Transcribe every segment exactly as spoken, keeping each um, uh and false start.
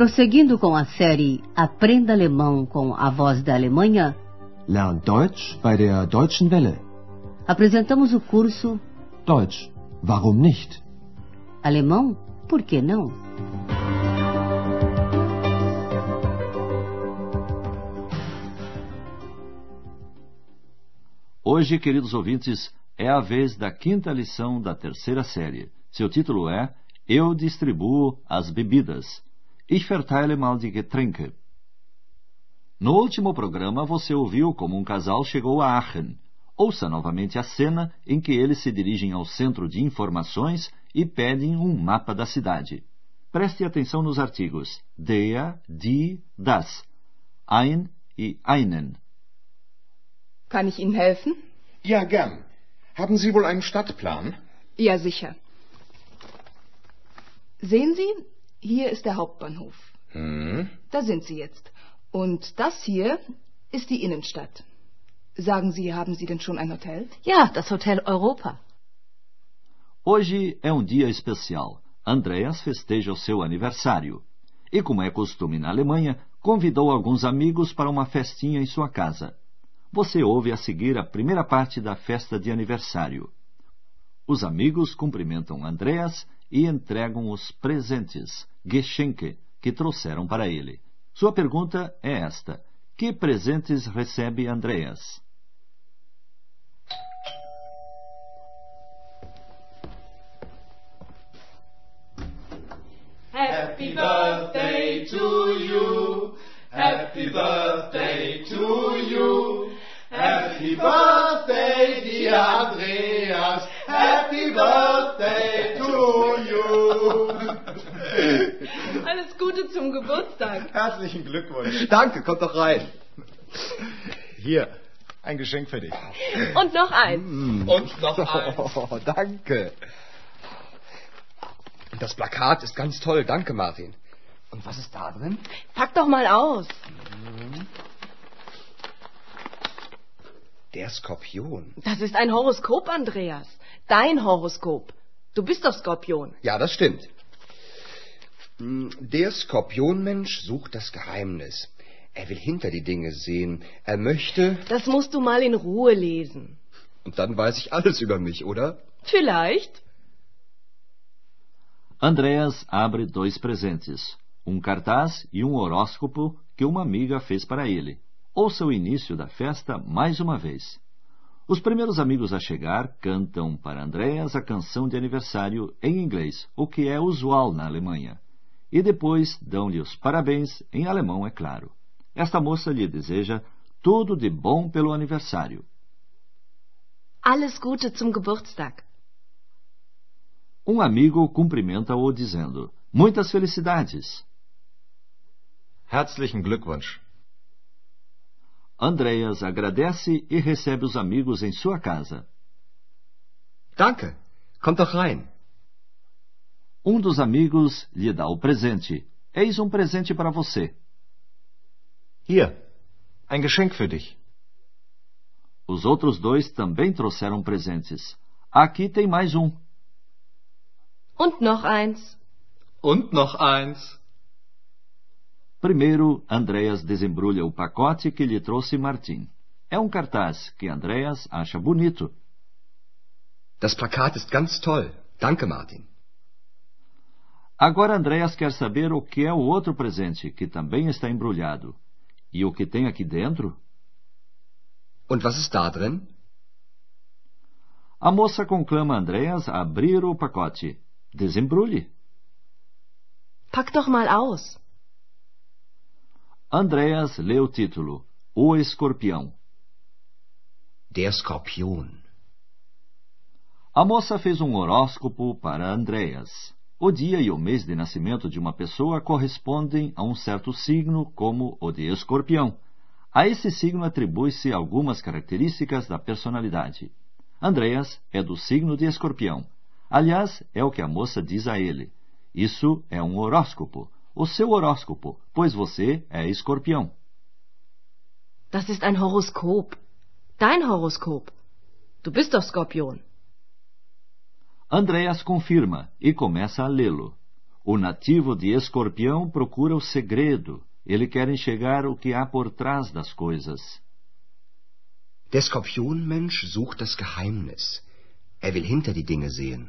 Prosseguindo com a série Aprenda Alemão com a Voz da Alemanha, Lern Deutsch bei der Deutschen Welle. Apresentamos o curso Deutsch, warum nicht? Alemão, por que não? Hoje, queridos ouvintes, é a vez da quinta lição da terceira série. Seu título é Eu distribuo as bebidas. Ich verteile mal die Getränke. No último programa, você ouviu como um casal chegou a Aachen. Ouça novamente a cena em que eles se dirigem ao centro de informações e pedem um mapa da cidade. Preste atenção nos artigos der, die, das, ein e einen. Kann ich Ihnen helfen? Ja, gern. Haben Sie wohl einen Stadtplan? Ja, sicher. Sehen Sie, hier ist der Hauptbahnhof. Hm? Da sind Sie jetzt. Und das hier ist die Innenstadt. Sagen Sie, haben Sie denn schon ein Hotel? Ja, das Hotel Europa. Hoje é um dia especial. Andreas festeja o seu aniversário. E, como é costume na Alemanha, convidou alguns amigos para uma festinha em sua casa. Você ouve a seguir a primeira parte da festa de aniversário. Os amigos cumprimentam Andreas e entregam os presentes, Geschenke, que trouxeram para ele. Sua pergunta é esta: que presentes recebe Andreas? Happy birthday to you. Happy birthday to you. Happy birthday, dear Andreas. Happy birthday to you. Alles Gute zum Geburtstag. Herzlichen Glückwunsch. Danke, kommt doch rein. Hier, ein Geschenk für dich. Und noch eins. Mm. Und noch eins. Oh, danke. Das Plakat ist ganz toll. Danke, Martin. Und was ist da drin? Pack doch mal aus. Der Skorpion. Das ist ein Horoskop, Andreas. Dein Horoskop. Du bist doch Skorpion. Ja, das stimmt. Der Skorpionmensch sucht das Geheimnis. Er will hinter die Dinge sehen. Er möchte... Das musst du mal in Ruhe lesen. Und dann weiß ich alles über mich, oder? Vielleicht. Andreas abre dois presentes, um cartaz e um horóscopo que uma amiga fez para ele. Ouça o início da festa mais uma vez. Os primeiros amigos a chegar cantam para Andreas a canção de aniversário em inglês, o que é usual na Alemanha. E depois dão-lhe os parabéns, em alemão, é claro. Esta moça lhe deseja tudo de bom pelo aniversário. Alles Gute zum Geburtstag. Um amigo cumprimenta-o dizendo: muitas felicidades. Herzlichen Glückwunsch. Andreas agradece e recebe os amigos em sua casa. Danke, kommt doch rein. Um dos amigos lhe dá o presente. Eis um presente para você. Hier, ein Geschenk für dich. Os outros dois também trouxeram presentes. Aqui tem mais um. Und noch eins. Und noch eins. Primeiro, Andreas desembrulha o pacote que lhe trouxe Martin. É um cartaz que Andreas acha bonito. Das Plakat ist ganz toll. Danke, Martin. Agora Andreas quer saber o que é o outro presente, que também está embrulhado. E o que tem aqui dentro? Und was ist da drin? A moça conclama Andreas a abrir o pacote. Desembrulhe. Pack doch mal aus. Andreas lê o título: O Escorpião. Der Skorpion. A moça fez um horóscopo para Andreas. O dia e o mês de nascimento de uma pessoa correspondem a um certo signo, como o de Escorpião. A esse signo atribui-se algumas características da personalidade. Andreas é do signo de Escorpião. Aliás, é o que a moça diz a ele. Isso é um horóscopo. O seu horóscopo, pois você é Escorpião. Das ist ein Horoskop. Dein Horoskop. Du bist doch Skorpion. Andreas confirma e começa a lê-lo. O nativo de Escorpião procura o segredo. Ele quer enxergar o que há por trás das coisas. Der Skorpionmensch sucht das Geheimnis. Er will hinter die Dinge sehen.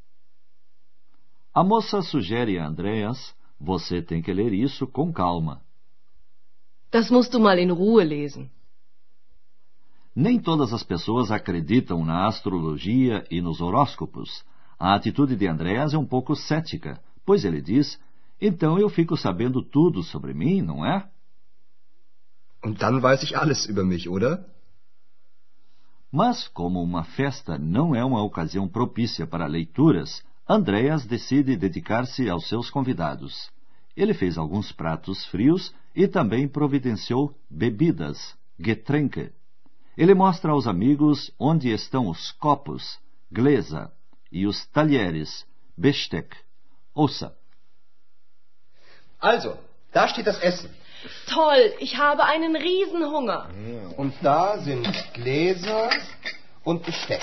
A moça sugere a Andreas: você tem que ler isso com calma. Das musst du mal in Ruhe lesen. Nem todas as pessoas acreditam na astrologia e nos horóscopos. A atitude de Andreas é um pouco cética, pois ele diz: então eu fico sabendo tudo sobre mim, não é? Und dann weiß ich alles über mich, oder? Mas, como uma festa não é uma ocasião propícia para leituras, Andreas decide dedicar-se aos seus convidados. Ele fez alguns pratos frios e também providenciou bebidas, Getränke. Ele mostra aos amigos onde estão os copos, Gläser, e os talheres, Besteck. Ouça. Also, da steht das Essen. Toll, ich habe einen Riesenhunger. Und da sind Gläser und Besteck.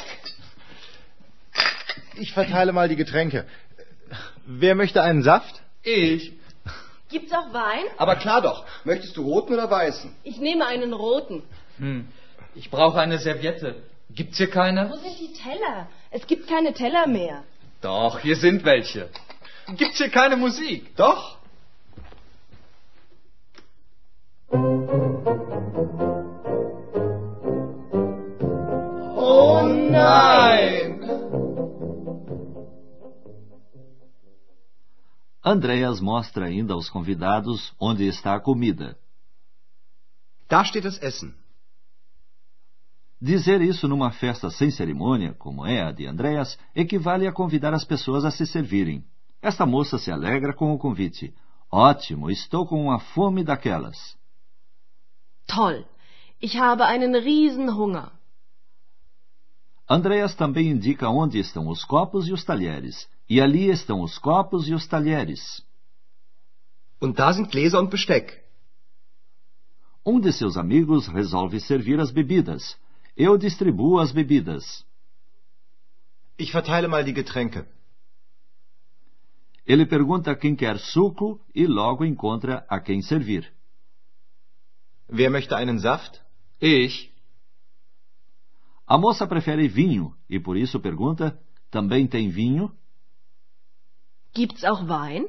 Ich verteile mal die Getränke. Wer möchte einen Saft? Ich. Gibt's auch Wein? Aber klar doch. Möchtest du roten oder weißen? Ich nehme einen roten. Hm. Ich brauche eine Serviette. Gibt's hier keine? Wo sind die Teller? Es gibt keine Teller mehr. Doch, hier sind welche. Gibt's hier keine Musik? Doch. Oh nein! Andreas mostra ainda aos convidados onde está a comida. Da steht das Essen. Dizer isso numa festa sem cerimônia, como é a de Andreas, equivale a convidar as pessoas a se servirem. Esta moça se alegra com o convite. Ótimo, estou com uma fome daquelas. Toll, ich habe einen Riesenhunger. Andreas também indica onde estão os copos e os talheres. E ali estão os copos e os talheres. Und da sind Gläser und Besteck. Um de seus amigos resolve servir as bebidas. Eu distribuo as bebidas. Ich verteile mal die Getränke. Ele pergunta quem quer suco e logo encontra a quem servir. Wer möchte einen Saft? Ich. A moça prefere vinho e por isso pergunta: também tem vinho? Gibt's auch Wein?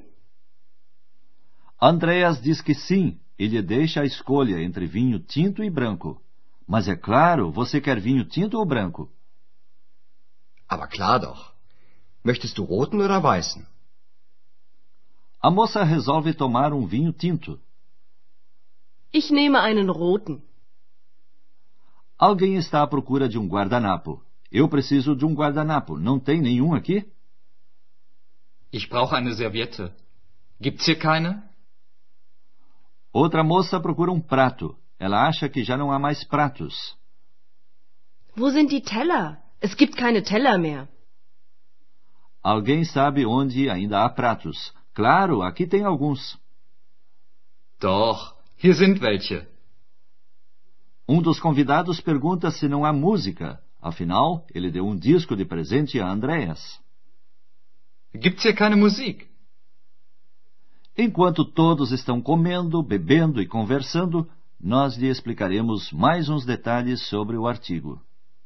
Andreas diz que sim e lhe deixa a escolha entre vinho tinto e branco. Mas é claro, você quer vinho tinto ou branco? Aber klar doch. Möchtest du roten oder weißen? A moça resolve tomar um vinho tinto. Ich nehme einen roten. Alguém está à procura de um guardanapo. Eu preciso de um guardanapo. Não tem nenhum aqui? Ich brauche eine Serviette. Gibt's hier keine? Outra moça procura um prato. Ela acha que já não há mais pratos. Wo sind die Teller? Es gibt keine Teller mehr. Alguém sabe onde ainda há pratos. Claro, aqui tem alguns. Doch, hier sind welche. Um dos convidados pergunta se não há música. Afinal, ele deu um disco de presente a Andreas. Gibt's hier keine Musik? Enquanto todos estão comendo, bebendo e conversando, nós lhe explicaremos mais uns detalhes sobre o artigo.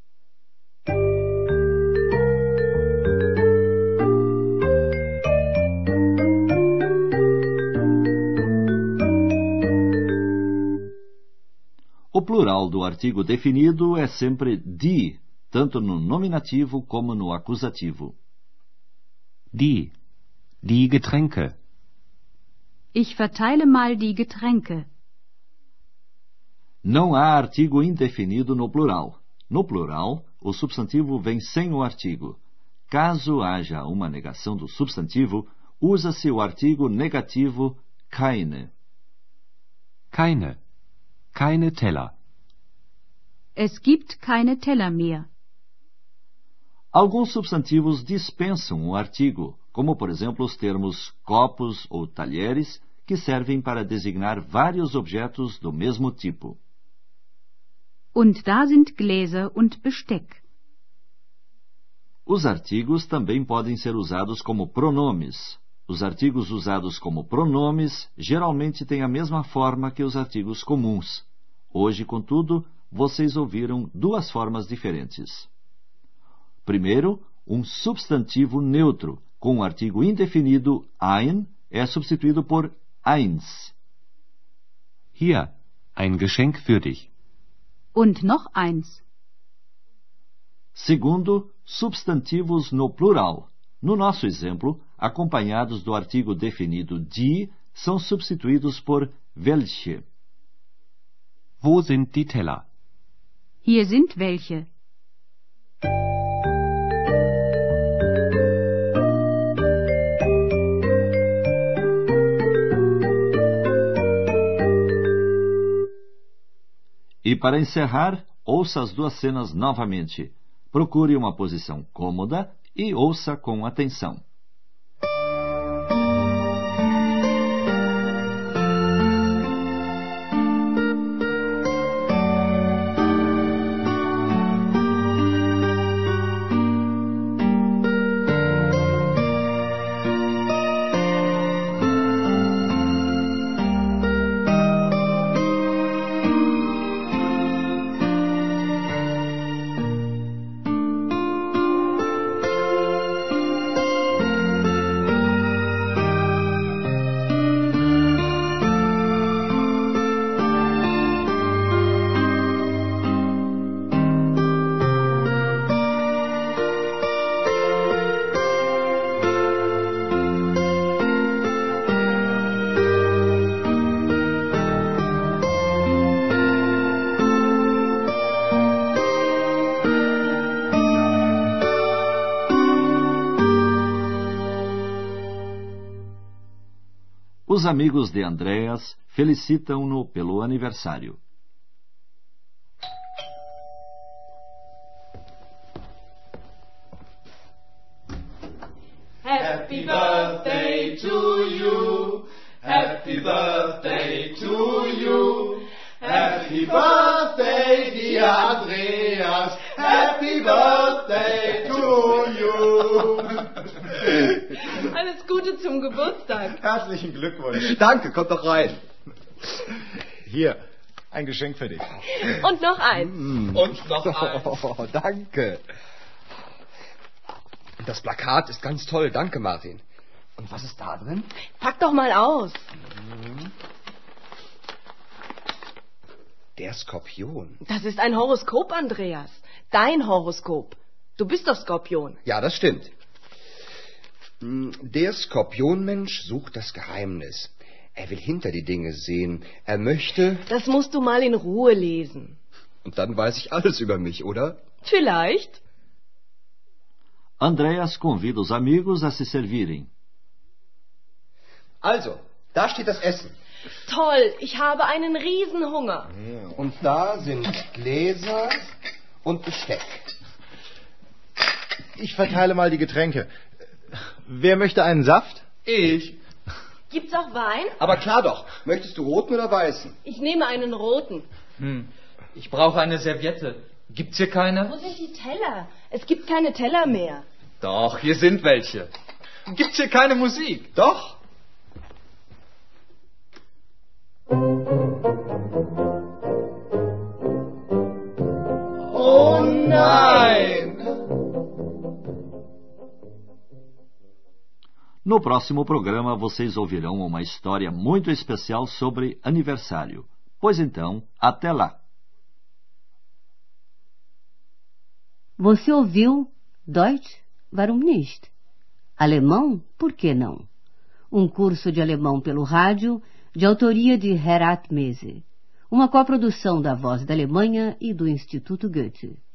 O plural do artigo definido é sempre die, tanto no nominativo como no acusativo. Die. Die Getränke. Ich verteile mal die Getränke. Não há artigo indefinido no plural. No plural, o substantivo vem sem o artigo. Caso haja uma negação do substantivo, usa-se o artigo negativo keine. Keine. Keine Teller. Es gibt keine Teller mehr. Alguns substantivos dispensam o artigo, como por exemplo os termos copos ou talheres, que servem para designar vários objetos do mesmo tipo. Und da sind Gläser und Besteck. Os artigos também podem ser usados como pronomes. Os artigos usados como pronomes geralmente têm a mesma forma que os artigos comuns. Hoje, contudo, vocês ouviram duas formas diferentes. Primeiro, um substantivo neutro, com o artigo indefinido ein, é substituído por eins. Hier, ein Geschenk für dich. Und noch eins. Segundo, substantivos no plural. No nosso exemplo, acompanhados do artigo definido die, são substituídos por welche. Wo sind die Teller? Hier sind welche. E para encerrar, ouça as duas cenas novamente. Procure uma posição cômoda e ouça com atenção. Os amigos de Andreas felicitam-no pelo aniversário. Happy birthday to you. Happy birthday to you. Happy birthday, dear Andreas. Happy birthday to you. Alles Gute zum Geburtstag. Herzlichen Glückwunsch. Danke, kommt doch rein. Hier, ein Geschenk für dich. Und noch eins. Und noch eins. Oh, danke. Das Plakat ist ganz toll. Danke, Martin. Und was ist da drin? Pack doch mal aus. Der Skorpion. Das ist ein Horoskop, Andreas. Dein Horoskop. Du bist doch Skorpion. Ja, das stimmt. Der Skorpionmensch sucht das Geheimnis. Er will hinter die Dinge sehen. Er möchte... Das musst du mal in Ruhe lesen. Und dann weiß ich alles über mich, oder? Vielleicht. Andreas convida os amigos a se servirem. Also, da steht das Essen. Toll, ich habe einen Riesenhunger. Und da sind Gläser und Besteck. Ich verteile mal die Getränke. Wer möchte einen Saft? Ich. Gibt's auch Wein? Aber klar doch. Möchtest du roten oder weißen? Ich nehme einen roten. Hm. Ich brauche eine Serviette. Gibt's hier keine? Wo sind die Teller? Es gibt keine Teller mehr. Doch, hier sind welche. Gibt's hier keine Musik? Doch. Oh nein! No próximo programa, vocês ouvirão uma história muito especial sobre aniversário. Pois então, até lá! Você ouviu Deutsch, warum nicht? Alemão, por que não? Um curso de alemão pelo rádio, de autoria de Herat Mese. Uma coprodução da Voz da Alemanha e do Instituto Goethe.